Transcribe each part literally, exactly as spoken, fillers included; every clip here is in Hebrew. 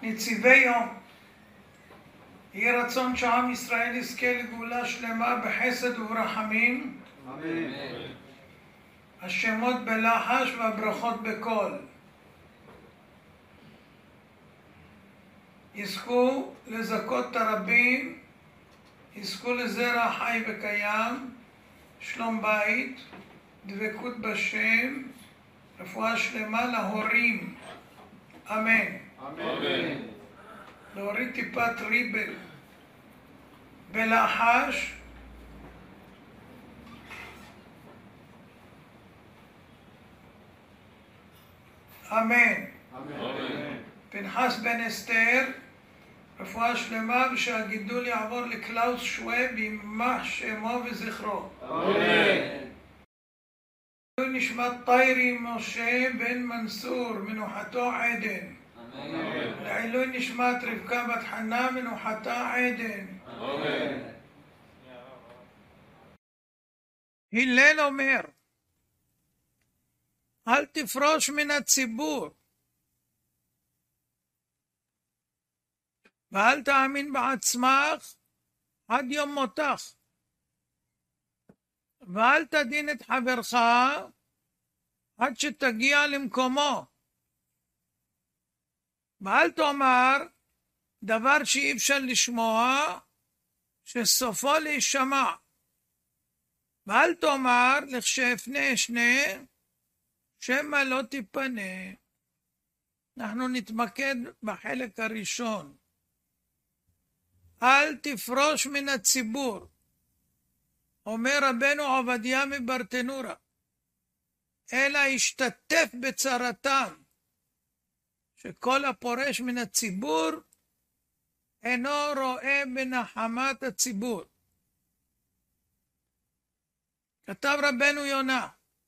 נציבי יום. יהי רצון שעם ישראל יזכה לגאולה שלמה בחסד וברחמים. אמן. השמות בלחש והברכות בקול. יזכו לזכות הרבים, יזכו לזרע חי וקיים, שלום בית, דבקות בשם, רפואה שלמה להורים. אמן. אמן. להוריד טיפת ריבל בלחש. אמן. אמן. פנחס בן אסתר, רפואה שלמה, ושהגידול יעבור לקלאוס שועה בימח שמו וזכרו. אמן. נשמת טיירי משה בן מנסור, מנוחתו עדן. אמן. לעילוי נשמת רבקה בת חנה, מנוחתה עדן. אמן. הלל אומר, אל תפרוש מן הציבור, ואל תאמין בעצמך עד יום מותך, ואל תדין את חברך עד שתגיע למקומו, ואל תאמר דבר שאי אפשר לשמוע שסופו להישמע, ואל תאמר לכשאפנה אשנה שמא לא תיפנה. אנחנו נתמקד בחלק הראשון. אל תפרוש מן הציבור. אומר רבנו עובדיה מברטנורה, אלא השתתף בצרתם, שכל הפורש מן הציבור אינו רואה בנחמת הציבור. כתב רבנו יונה,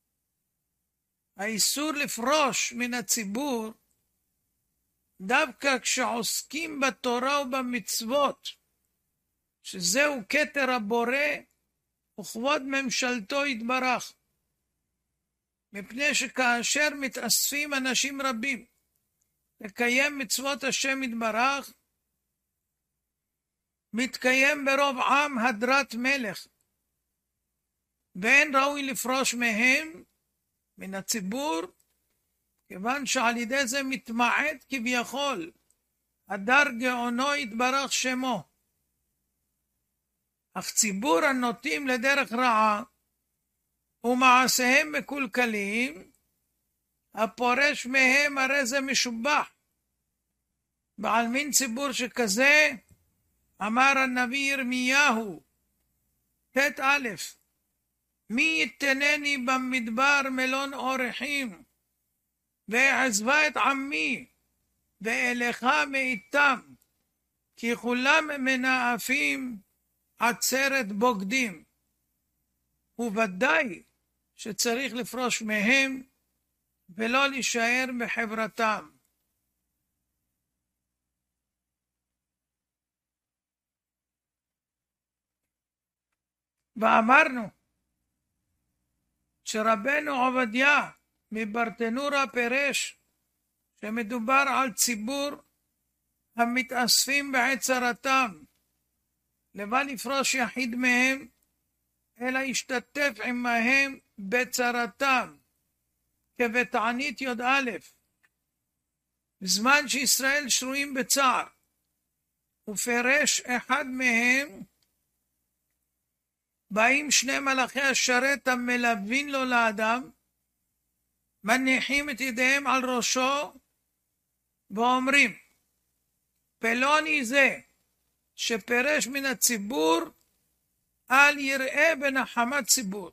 האיסור לפרוש מן הציבור דווקא כשעוסקים בתורה ובמצוות, שזהו כתר הבורא וכבוד ממשלתו יתברך, מפני שכאשר מתאספים אנשים רבים לקיים מצוות השם יתברך, מתקיים ברוב עם הדרת מלך, ואין ראוי לפרוש מהם מן הציבור, כיוון שעל ידי זה מתמעט כביכול הדר גאונו יתברך שמו. אך ציבור הנוטים לדרך רעה ומעשיהם מקולקלים, הפורש מהם הרי זה משובח. בעל מין ציבור שכזה, אמר הנביא ירמיהו תת א', מי יתנני במדבר מלון אורחים, ואעזבה את עמי ואליך מאיתם, כי כולם מנאפים עצרת בוגדים. וודאי שצריך לפרוש מהם ולא להישאר בחברתם. ואמרנו שרבנו עובדיה מברטנורה פירש שמדובר על ציבור המתאספים בעת צרתם, לבל יפרוש יחיד מהם, אלא ישתתף עמהם בצרתם, כבתענית י"א. בזמן שישראל שרויים בצער, ופרש אחד מהם, באים שני מלאכי השרת המלווין לו לאדם, מניחים את ידיהם על ראשו, ואומרים, פלוני זה שפרש מן הציבור, אל יראה בנחמת ציבור.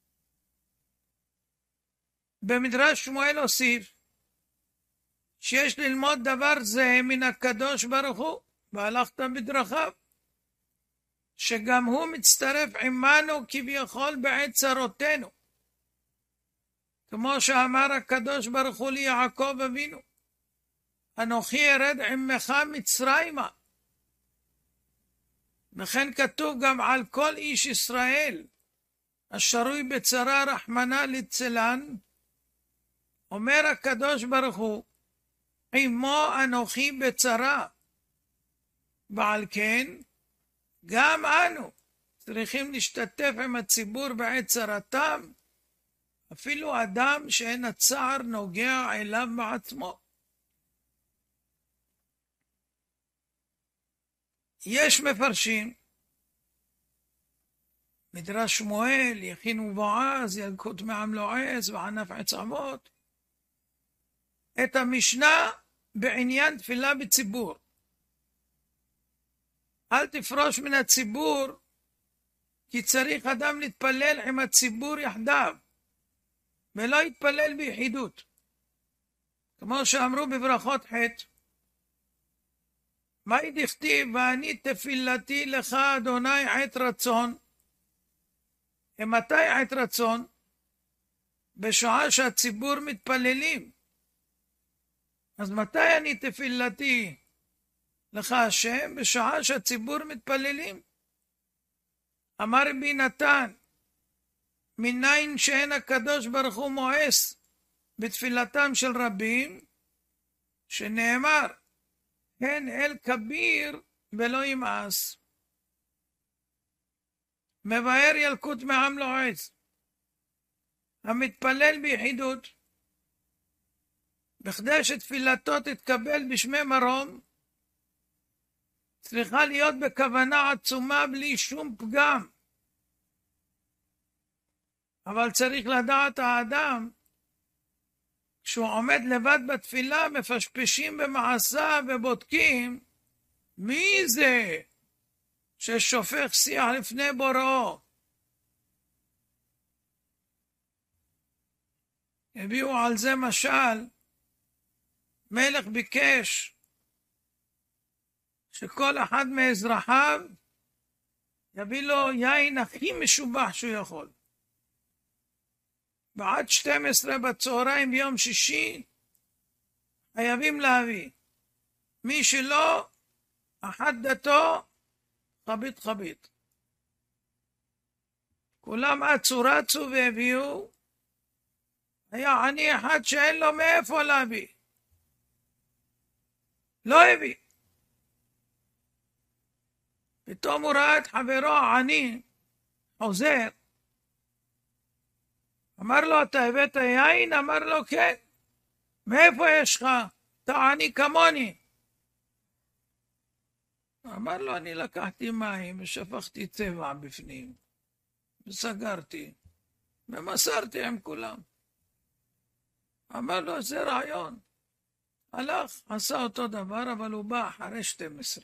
במדרש שמואל הוסיף, שיש ללמוד דבר זה מן הקדוש ברוך הוא, והלכת בדרכיו, שגם הוא מצטרף עמנו כביכול בעת צרותינו, כמו שאמר הקדוש ברוך הוא ליעקב אבינו, אנוכי ארד עמך מצרימה. וכן כתוב גם על כל איש ישראל השרוי בצרה רחמנא ליצלן, אומר הקדוש ברוך הוא, עמו אנוכי בצרה. ועל כן, גם אנו צריכים להשתתף עם הציבור בעת צרתם, אפילו אדם שאין הצער נוגע אליו בעצמו. יש מפרשים, מדרש שמואל, יכין ובועז, ילקוט מעם לועז וענף עץ אבות, את המשנה בעניין תפילה בציבור. אל תפרוש מן הציבור, כי צריך אדם להתפלל עם הציבור יחדיו, ולא יתפלל ביחידות. כמו שאמרו בברכות חטא, מהי דכתיב ואני תפילתי לך אדוני עת רצון? ומתי עת רצון? בשעה שהציבור מתפללים. אז מתי אני תפילתי לך השם? בשעה שהציבור מתפללים. אמר רבי נתן, מניין שאין הקדוש ברוך הוא מואס בתפילתם של רבים, שנאמר, הן אל כביר ולא ימאס. מבאר ילקוט מעם לועז, המתפלל ביחידות, בכדי שתפילתו תתקבל בשמי מרום, צריכה להיות בכוונה עצומה בלי שום פגם. אבל צריך לדעת האדם, כשהוא עומד לבד בתפילה, מפשפשים במעשיו ובודקים, מי זה ששופך שיח לפני בוראו? הביאו על זה משל, מלך ביקש שכל אחד מאזרחיו יביא לו יין הכי משובח שהוא יכול. בעד שתים עשרה בצהריים ביום שישי חייבים להביא. מי שלא, אחת דתו, חבית חבית. כולם אצו רצו והביאו. היה עני אחד שאין לו מאיפה להביא. לא הביא. פתאום הוא ראה את חברו העני חוזר. אמר לו, אתה הבאת יין? אמר לו, כן. מאיפה יש לך? אתה עני כמוני. אמר לו, אני לקחתי מים ושפכתי צבע בפנים, וסגרתי, ומסרתי עם כולם. אמר לו, זה רעיון. הלך, עשה אותו דבר, אבל הוא בא אחרי שתים עשרה.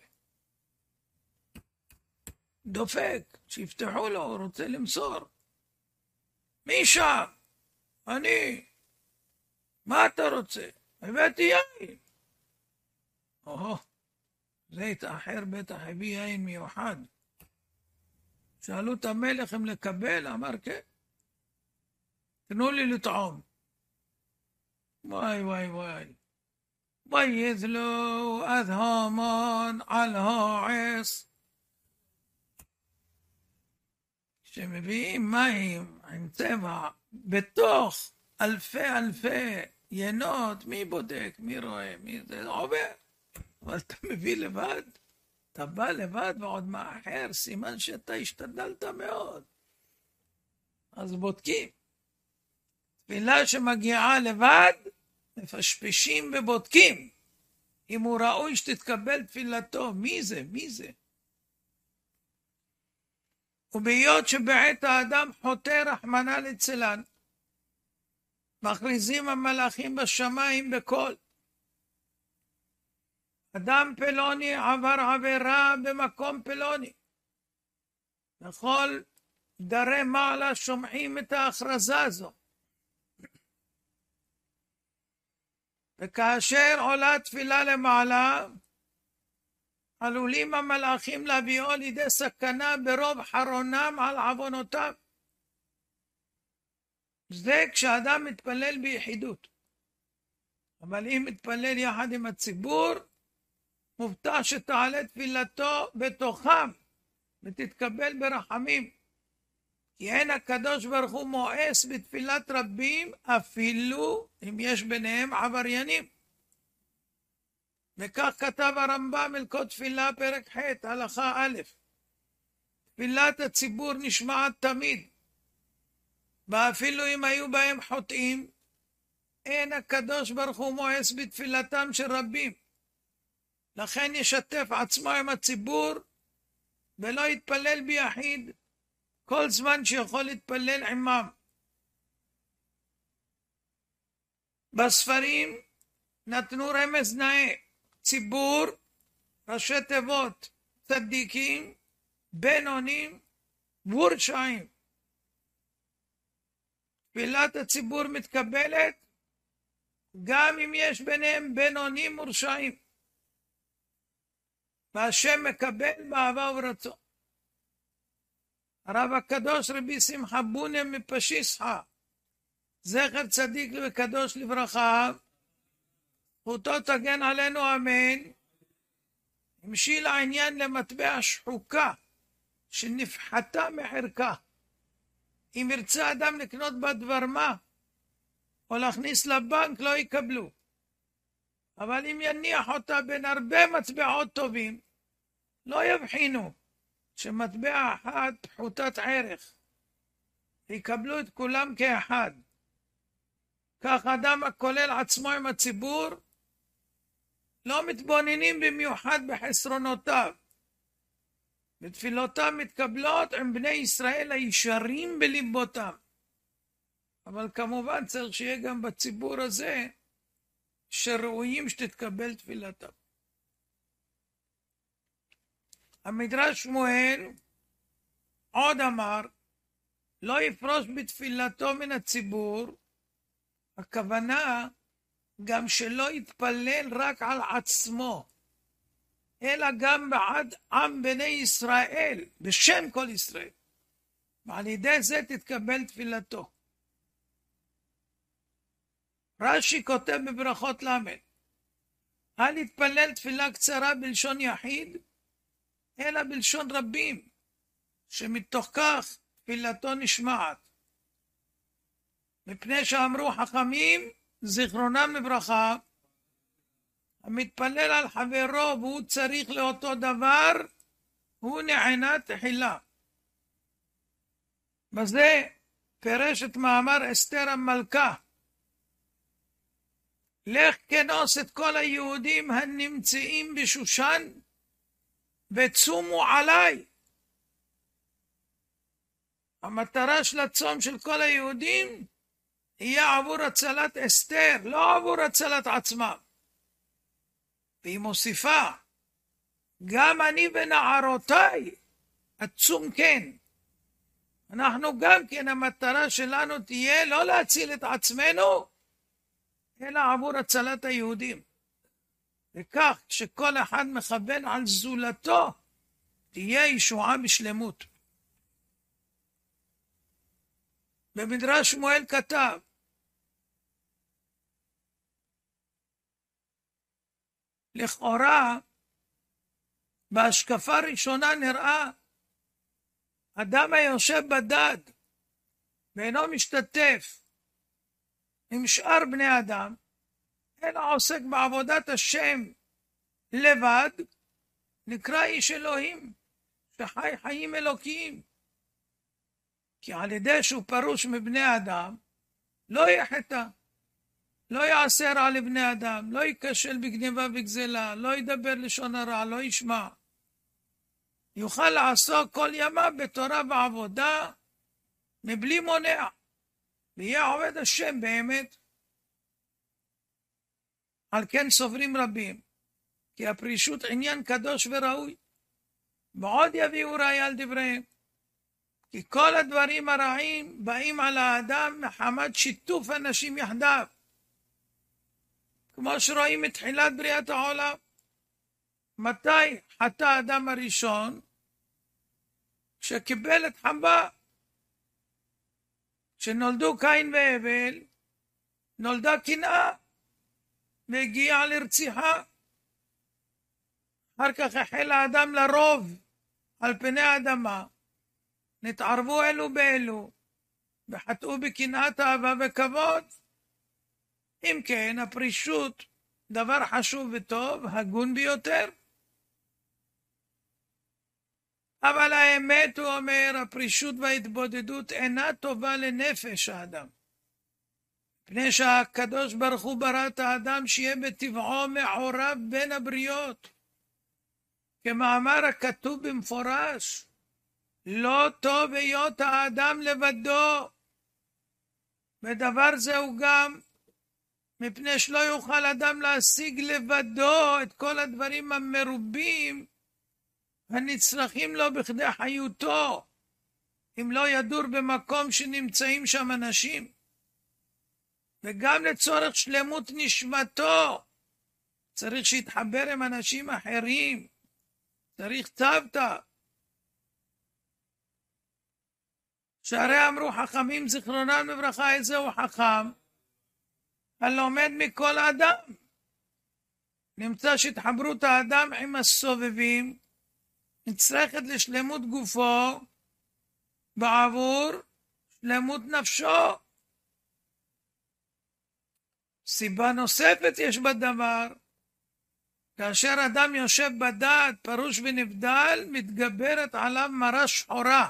דופק, שיפתחו לו, הוא רוצה למסור. מי שם? אני. מה אתה רוצה? הבאתי יין. או, זה התאחר, בטח הביא יין מיוחד. שאלו את המלך אם לקבל, אמר כן. תנו לי לטעום. וואי וואי וואי. בייז לו אז המן על העץ. כשמביאים מים עם צבע בתוך אלפי אלפי ינות, מי בודק, מי רואה, מי זה עובר. אבל אתה מביא לבד, אתה בא לבד ועוד מאחר, סימן שאתה השתדלת מאוד. אז בודקים. תפילה שמגיעה לבד, מפשפשים ובודקים. אם הוא ראוי שתתקבל תפילתו, מי זה? מי זה? ובהיות שבעת האדם חוטא רחמנא ליצלן, מכריזים המלאכים בשמיים בקול, אדם פלוני עבר עבירה במקום פלוני. בכל דרי מעלה שומעים את ההכרזה הזו. וכאשר עולה תפילה למעלה, עלולים המלאכים להביאו לידי סכנה ברוב חרונם על עוונותיו. זה כשאדם מתפלל ביחידות. אבל אם מתפלל יחד עם הציבור, מובטח שתעלה תפילתו בתוכם ותתקבל ברחמים. כי אין הקדוש ברוך הוא מואס בתפילת רבים, אפילו אם יש ביניהם עבריינים. וכך כתב הרמב"ם הלכות תפילה פרק ח' הלכה א', תפילת הציבור נשמעת תמיד, ואפילו אם היו בהם חוטאים, אין הקדוש ברוך הוא מואס בתפילתם של רבים. לכן ישתף עצמו עם הציבור ולא יתפלל ביחיד כל זמן שיכול להתפלל עמם. בספרים נתנו רמז נאה, ציבור, ראשי תיבות, צדיקים, בינונים ורשעים. תפילת הציבור מתקבלת גם אם יש ביניהם בינונים ורשעים, והשם מקבל באהבה וברצון. הרב הקדוש רבי שמחה בונה מפשיסחה, זכר צדיק וקדוש לברכה, זכותו תגן עלינו אמן, המשיל העניין למטבע שחוקה שנפחתה מחרקה. אם ירצה אדם לקנות בה דבר מה או להכניס לבנק לא יקבלו, אבל אם יניח אותה בין הרבה מטבעות טובים לא יבחינו שמטבע אחד פחותת ערך, יקבלו את כולם כאחד. כך אדם הכולל עצמו עם הציבור לא מתבוננים במיוחד בחסרונותיו, ותפילותיו מתקבלות עם בני ישראל הישרים בליבותם. אבל כמובן צריך שיהיה גם בציבור הזה שראויים שתתקבל תפילתם. המדרש שמואל עוד אמר, לא יפרוש בתפילתו מן הציבור, הכוונה גם שלא יתפלל רק על עצמו, אלא גם בעד עם בני ישראל, בשם כל ישראל, ועל ידי זה תתקבל תפילתו. רש"י כותב בברכות למד, אל יתפלל תפילה קצרה בלשון יחיד, אלא בלשון רבים, שמתוך כך תפילתו נשמעת. מפני שאמרו חכמים, זיכרונם לברכה, המתפלל על חברו והוא צריך לאותו דבר, הוא נענה תחילה. בזה פירש את מאמר אסתר המלכה, לך כנוס את כל היהודים הנמצאים בשושן וצומו עליי. המטרה של הצום של כל היהודים יהיה עבור הצלת אסתר, לא עבור הצלת עצמם. והיא מוסיפה, גם אני ונערותיי הצום כן. אנחנו גם כן המטרה שלנו תהיה לא להציל את עצמנו, אלא עבור הצלת היהודים. וכך שכל אחד מכוון על זולתו, תהיה ישועה בשלמות. במדרש שמואל כתב, לכאורה, בהשקפה ראשונה נראה, אדם היושב בדד, ואינו משתתף עם שאר בני אדם, אלא עוסק בעבודת השם לבד, נקרא איש אלוהים, שחי חיים אלוקיים. כי על ידי שהוא פרוש מבני אדם, לא יחטא, לא יעשה רע לבני אדם, לא ייכשל בגניבה וגזלה, לא ידבר לשון הרע, לא ישמע. יוכל לעסוק כל ימיו בתורה ועבודה, מבלי מונע, ויהיה עובד השם באמת. על כן סוברים רבים, כי הפרישות עניין קדוש וראוי, ועוד יביאו ראיה על דבריהם. כי כל הדברים הרעים באים על האדם מחמת שיתוף אנשים יחדיו. כמו שרואים מתחילת בריאת העולם. מתי חטא האדם הראשון? כשקיבל את חווה. כשנולדו קין והבל, נולדה קנאה, והגיעה לרציחה. אחר כך החל האדם לרוב על פני האדמה, נתערבו אלו באלו, וחטאו בקנאת אהבה וכבוד. אם כן, הפרישות דבר חשוב וטוב, הגון ביותר. אבל האמת, הוא אומר, הפרישות וההתבודדות אינה טובה לנפש האדם. מפני שהקדוש ברוך הוא ברא את האדם שיהיה בטבעו מעורב בין הבריות. כמאמר הכתוב במפורש, לא טוב היות האדם לבדו. ודבר זה הוא גם מפני שלא יוכל אדם להשיג לבדו את כל הדברים המרובים הנצרכים לו בכדי חיותו, אם לא ידור במקום שנמצאים שם אנשים. וגם לצורך שלמות נשמתו צריך שיתחבר עם אנשים אחרים, צריך צוותא. שהרי אמרו חכמים זיכרונם לברכה, איזהו חכם? הלומד מכל אדם. נמצא שהתחברות האדם עם הסובבים נצרכת לשלמות גופו בעבור שלמות נפשו. סיבה נוספת יש בדבר, כאשר אדם יושב בדעת פרוש ונבדל, מתגברת עליו מרה שחורה,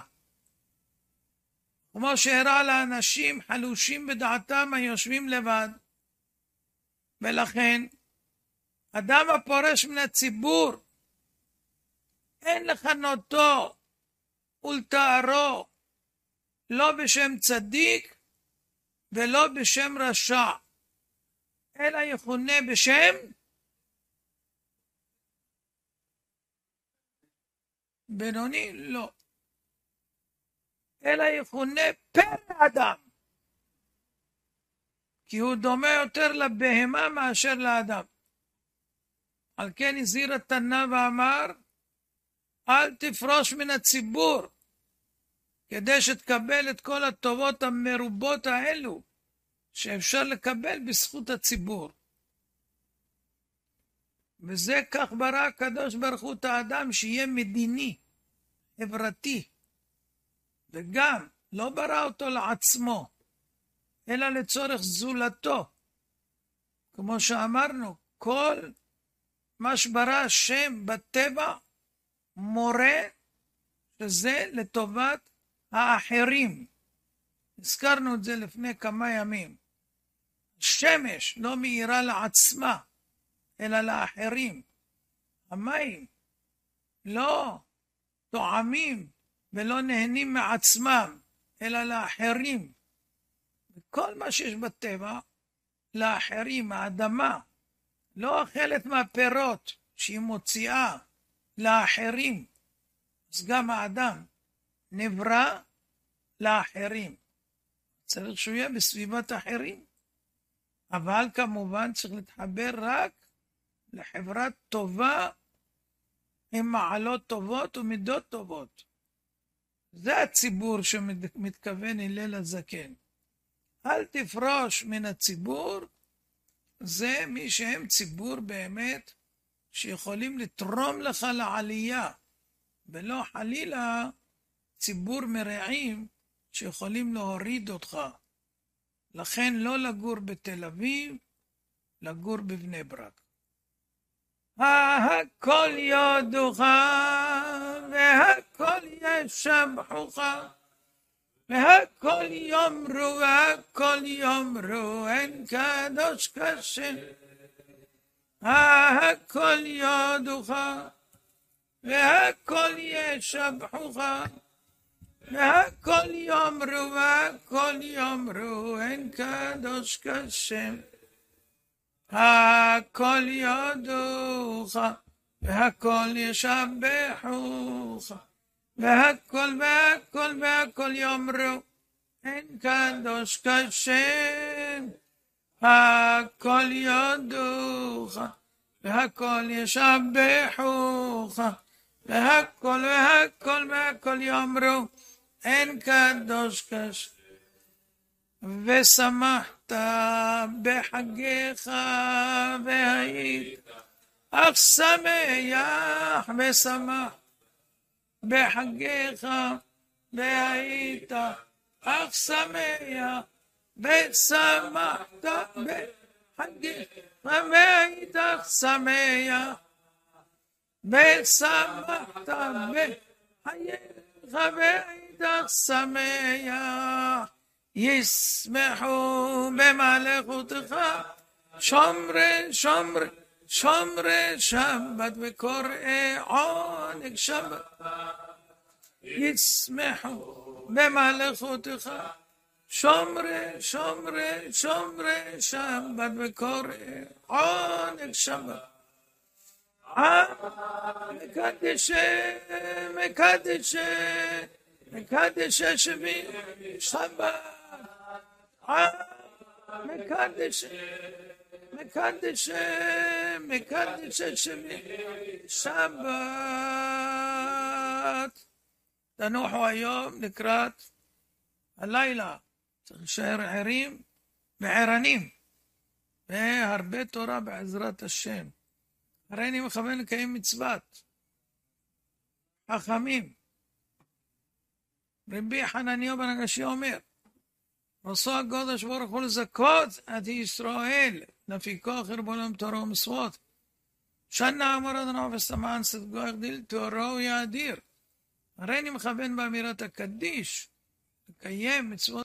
כמו שהראה לאנשים חלושים בדעתם היושבים לבד. ולכן אדם הפורש מן הציבור, אין לכנותו ולתארו לא בשם צדיק ולא בשם רשע, אלא יכונה בשם בינוני, לא, אלא יכונה פרא אדם, כי הוא דומה יותר לבהמה מאשר לאדם. על כן הזהיר התנא ואמר, אל תפרוש מן הציבור, כדי שתקבל את כל הטובות המרובות האלו, שאפשר לקבל בזכות הציבור. וזה כך ברא הקדוש ברוך הוא את האדם, שיהיה מדיני, חברתי, וגם לא ברא אותו לעצמו, אלא לצורך זולתו. כמו שאמרנו, כל מה שברא השם בטבע מורה שזה לטובת האחרים. הזכרנו את זה לפני כמה ימים. השמש לא מאירה לעצמה, אלא לאחרים. המים לא טועמים ולא נהנים מעצמם, אלא לאחרים. וכל מה שיש בטבע, לאחרים. האדמה לא אוכלת מהפירות שהיא מוציאה לאחרים. אז גם האדם נברא לאחרים. צריך שהוא יהיה בסביבת אחרים. אבל כמובן צריך להתחבר רק לחברה טובה, עם מעלות טובות ומידות טובות. זה הציבור שמתכוון הלל הזקן. אל תפרוש מן הציבור, זה מי שהם ציבור באמת, שיכולים לתרום לך לעלייה, ולא חלילה ציבור מרעים שיכולים להוריד אותך. לכן לא לגור בתל אביב, לגור בבני ברק. הכל יודוך והכל ישבחוך והכל יאמרו והכל יאמרו אין קדוש כשם. הכל יודוך והכל ישבחוך והכל יאמרו והכל יאמרו אין קדוש כשם. הכל יודוך והכל ישבחוך והכל והכל והכל יאמרו אין קדוש כשם. הכל יודוך והכל ישבחוך והכל והכל והכל יאמרו אין קדוש כשם. ושמחת בחגיך והיית אך שמח ושמח בחגיך והיית אך שמח ושמחת חגיך ואיתך שמח, ושמחת בחייך ואיתך שמח, ישמחו במלכותך שומרי שומרי שומרי שבת וקוראי עונג שבת, ישמחו במלכותך שומרי שומרי שומרי שבת וקוראי עונג שבת. מקדשי מקדשי מקדשי שבי שבת, מקדשי מקדשי מקדשי שבי שבת. תנוחו היום לקראת הלילה, צריך להישאר ערים וערנים, והרבה תורה בעזרת השם. הרי אני מכוון לקיים מצוות חכמים. רבי חנניה בן הגשי אומר, רצה הקדוש ברוך הוא לזכות את ישראל, לפיכך ירבו להם תורה ומצוות. שנה אמר אדוני וסמען צדקו יגדיל תורה ויאדיר. הרי אני מכוון באמירת הקדיש לקיים מצוות